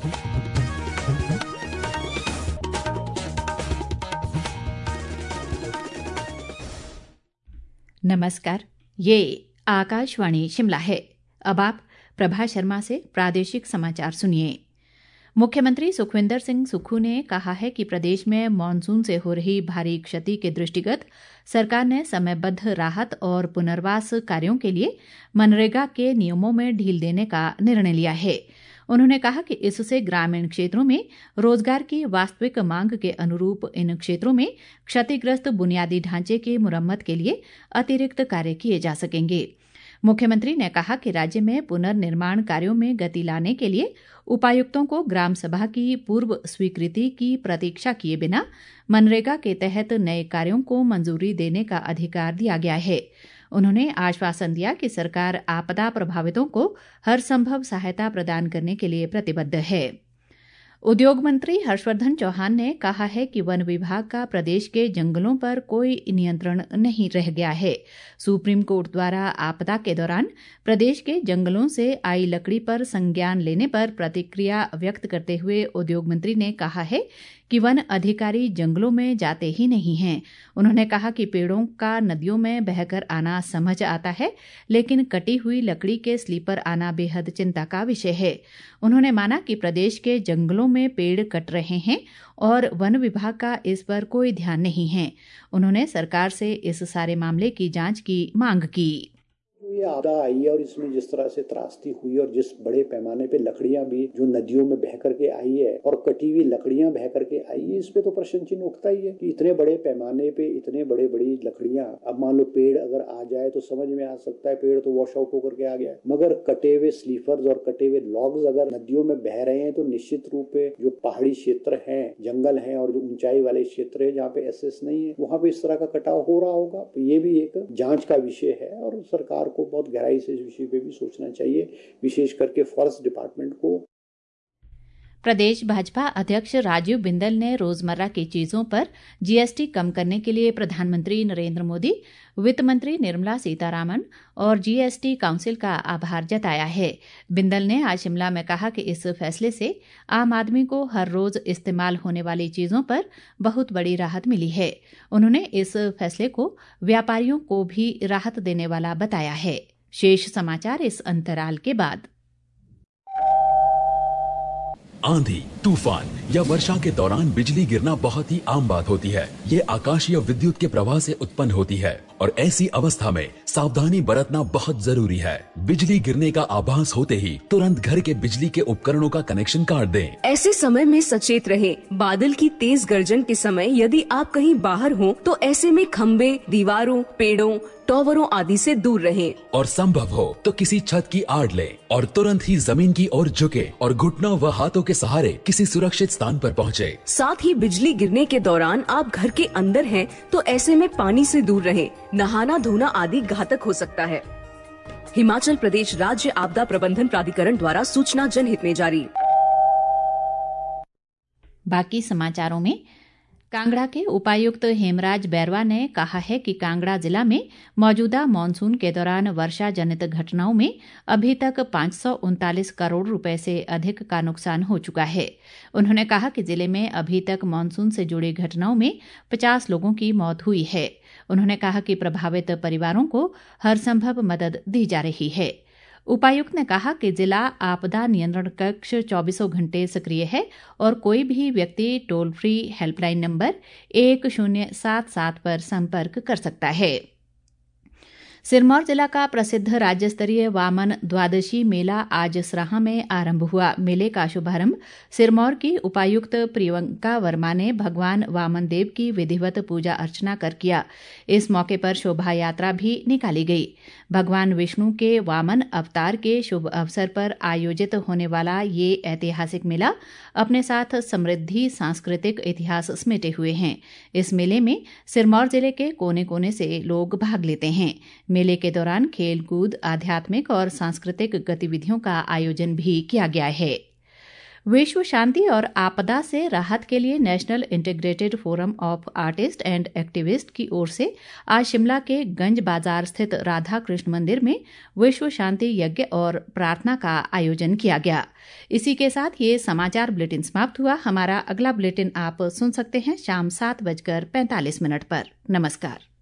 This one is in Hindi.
नमस्कार, ये आकाशवाणी शिमला है। अब आप प्रभा शर्मा से प्रादेशिक समाचार सुनिए। मुख्यमंत्री सुखविंदर सिंह सुक्खू ने कहा है कि प्रदेश में मॉनसून से हो रही भारी क्षति के दृष्टिगत सरकार ने समयबद्ध राहत और पुनर्वास कार्यों के लिए मनरेगा के नियमों में ढील देने का निर्णय लिया है। उन्होंने कहा कि इससे ग्रामीण क्षेत्रों में रोजगार की वास्तविक मांग के अनुरूप इन क्षेत्रों में क्षतिग्रस्त बुनियादी ढांचे की मुरम्मत के लिए अतिरिक्त कार्य किए जा सकेंगे। मुख्यमंत्री ने कहा कि राज्य में पुनर्निर्माण कार्यों में गति लाने के लिए उपायुक्तों को ग्राम सभा की पूर्व स्वीकृति की प्रतीक्षा किए बिना मनरेगा के तहत नए कार्यों को मंजूरी देने का अधिकार दिया गया है। उन्होंने आश्वासन दिया कि सरकार आपदा प्रभावितों को हर संभव सहायता प्रदान करने के लिए प्रतिबद्ध है। उद्योग मंत्री हर्षवर्धन चौहान ने कहा है कि वन विभाग का प्रदेश के जंगलों पर कोई नियंत्रण नहीं रह गया है। सुप्रीम कोर्ट द्वारा आपदा के दौरान प्रदेश के जंगलों से आई लकड़ी पर संज्ञान लेने पर प्रतिक्रिया व्यक्त करते हुए उद्योग मंत्री ने कहा है कि वन अधिकारी जंगलों में जाते ही नहीं हैं। उन्होंने कहा कि पेड़ों का नदियों में बहकर आना समझ आता है, लेकिन कटी हुई लकड़ी के स्लीपर आना बेहद चिंता का विषय है। उन्होंने माना कि प्रदेश के जंगलों में पेड़ कट रहे हैं और वन विभाग का इस पर कोई ध्यान नहीं है। उन्होंने सरकार से इस सारे मामले की जांच की मांग की। ये आपदा आई है और इसमें जिस तरह से त्रासदी हुई और जिस बड़े पैमाने पे लकड़ियां भी जो नदियों में बह करके आई है और कटी हुई लकड़ियां बह करके आई है, इस पे तो प्रश्न चिन्ह उठता ही है कि इतने बड़े पैमाने पे इतने बड़े बड़ी लकड़ियां, अब मान लो पेड़ अगर आ जाए तो समझ में आ सकता है, पेड़ तो वॉश आउट होकर के आ गया है, मगर कटे हुए स्लीपर्स और कटे हुए लॉग्स अगर नदियों में बह रहे हैं तो निश्चित रूप से जो पहाड़ी क्षेत्र है, जंगल है और जो ऊंचाई वाले क्षेत्र है जहाँ पे एसेस नहीं है, वहाँ पे इस तरह का कटाव हो रहा होगा। तो ये भी एक जांच का विषय है और सरकार को बहुत गहराई से इस विषय पे भी सोचना चाहिए, विशेष करके फॉरेस्ट डिपार्टमेंट को। प्रदेश भाजपा अध्यक्ष राजीव बिंदल ने रोजमर्रा की चीजों पर जीएसटी कम करने के लिए प्रधानमंत्री नरेंद्र मोदी, वित्त मंत्री निर्मला सीतारामन और जीएसटी काउंसिल का आभार जताया है। बिंदल ने आज शिमला में कहा कि इस फैसले से आम आदमी को हर रोज इस्तेमाल होने वाली चीजों पर बहुत बड़ी राहत मिली है। उन्होंने इस फैसले को व्यापारियों को भी राहत देने वाला बताया है। शेष समाचार इस अंतराल के बाद। आंधी, तूफान या वर्षा के दौरान बिजली गिरना बहुत ही आम बात होती है। ये आकाशीय विद्युत के प्रवाह से उत्पन्न होती है और ऐसी अवस्था में सावधानी बरतना बहुत जरूरी है। बिजली गिरने का आभास होते ही तुरंत घर के बिजली के उपकरणों का कनेक्शन काट दें। ऐसे समय में सचेत रहें। बादल की तेज गर्जन के समय यदि आप कहीं बाहर हों तो ऐसे में खंबे, दीवारों, पेड़ों, टॉवरों आदि से दूर रहें। और संभव हो तो किसी छत की आड़ लें और तुरंत ही जमीन की ओर झुके और घुटनों व हाथों के सहारे किसी सुरक्षित स्थान पर पहुँचे। साथ ही बिजली गिरने के दौरान आप घर के अंदर हैं तो ऐसे में पानी से दूर रहें। नहाना धोना आदि घातक हो सकता है। हिमाचल प्रदेश राज्य आपदा प्रबंधन प्राधिकरण द्वारा सूचना जनहित में जारी। बाकी समाचारों में कांगड़ा के उपायुक्त हेमराज बैरवा ने कहा है कि कांगड़ा जिला में मौजूदा मानसून के दौरान वर्षा जनित घटनाओं में अभी तक 539 करोड़ रुपए से अधिक का नुकसान हो चुका है। उन्होंने कहा कि जिले में अभी तक मानसून से जुड़ी घटनाओं में 50 लोगों की मौत हुई है। उन्होंने कहा कि प्रभावित परिवारों को हर संभव मदद दी जा रही है। उपायुक्त ने कहा कि जिला आपदा नियंत्रण कक्ष 24 घंटे सक्रिय है और कोई भी व्यक्ति टोल फ्री हेल्पलाइन नंबर 1077 पर संपर्क कर सकता है। सिरमौर जिला का प्रसिद्ध राज्य स्तरीय वामन द्वादशी मेला आज सराहां में आरंभ हुआ। मेले का शुभारंभ सिरमौर की उपायुक्त प्रियंका वर्मा ने भगवान वामन देव की विधिवत पूजा अर्चना कर किया। इस मौके पर शोभा यात्रा भी निकाली गई। भगवान विष्णु के वामन अवतार के शुभ अवसर पर आयोजित होने वाला ये ऐतिहासिक मेला अपने साथ समृद्धि सांस्कृतिक इतिहास समेटे हुए हैं। इस मेले में सिरमौर जिले के कोने कोने से लोग भाग लेते हैं। मेले के दौरान खेल कूद, आध्यात्मिक और सांस्कृतिक गतिविधियों का आयोजन भी किया गया है। विश्व शांति और आपदा से राहत के लिए national integrated forum of artist and activist की ओर से आज शिमला के गंज बाजार स्थित राधा कृष्ण मंदिर में विश्व शांति यज्ञ और प्रार्थना का आयोजन किया गया। इसी के साथ ये समाचार बुलेटिन समाप्त हुआ। हमारा अगला बुलेटिन आप सुन सकते हैं शाम 7:45 पर। नमस्कार।